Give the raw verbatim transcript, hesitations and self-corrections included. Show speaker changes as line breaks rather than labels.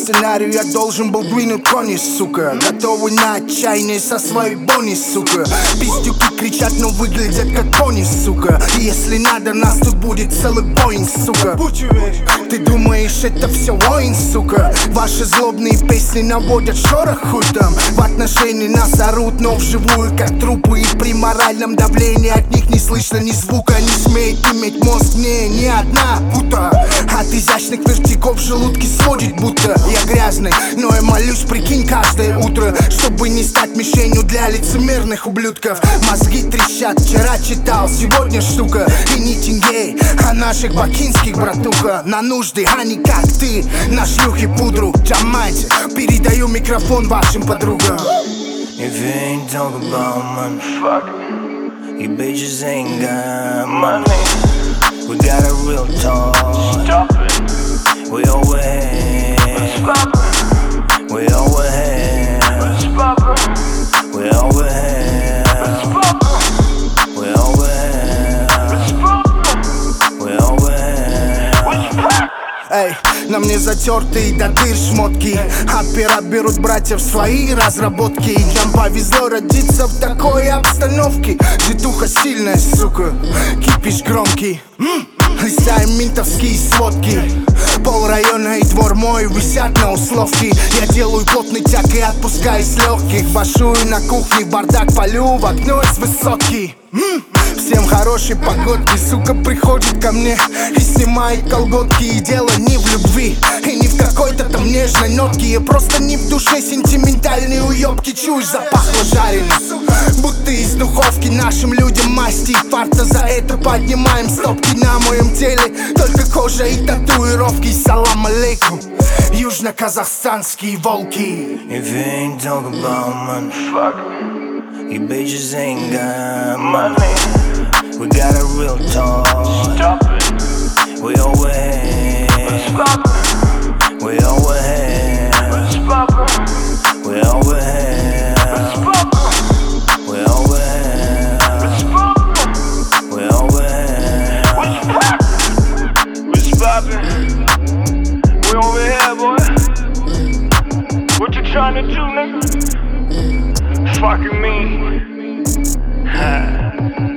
сценарию я должен был двинуть кони, сука. Готовы на отчаяние со своей бони, сука. Пиздюки кричат, но выглядят как пони, сука. И если надо, нас тут будет целый Боинг, сука. Ты думаешь, это все воин, сука? Ваши злобные песни наводят шорох, хуй там. В отношении нас орут, но вживую как трупы. И при моральном давлении от них не слышно ни звука. Не смеет иметь мозг, не, ни одна пута. От изящных вертиков в желудке сводит будто. Я грязный, но я молюсь, прикинь, каждое утро, чтобы не стать мишенью для лицемерных ублюдков. Мозги трещат, вчера читал, сегодня штука. И не теней, а наших бакинских, братуха. На нужды, а не как ты, на шлюхе пудру. Джамайте, передаю микрофон вашим подругам.
If you ain't talking about money, fuck it. You bitches ain't got money. We got a real talk. Stop it. We over here. Stop it. We over here. Stop it. We over here. Stop it. We over here. Stop it. We over here.
Эй, на мне затертые до дыр шмотки. От пера берут братьев свои разработки. И нам повезло родиться в такой обстановке. Житуха сильная, сука, кипиш громкий. М-м, листаем ментовские сводки. Пол района и двор мой висят на условке. Я делаю плотный тяг и отпускаю с легких. Башую на кухне, бардак полю в окно из высотки. М-м, всем хорошей погодки, сука приходит ко мне и снимает колготки. И дело не в любви и не в какой-то там нежной нотке. Я просто не в душе сентиментальные уёбки. Чушь запахло жареным, будто из духовки. Нашим людям масти и фарта, за это поднимаем стопки. На моем теле только кожа и татуировки. Салам алейкум, южно-казахстанские волки.
If you ain't talking about money, fuck it. You bitches ain't got money. We got a real talk. Stop it. We over here. Stop it. We over here. Stop it. We over here. Stop it. We over here. Stop it. We over here.
What's poppin'? We over here, boy. What you tryna do, nigga? Fucking me. Ha.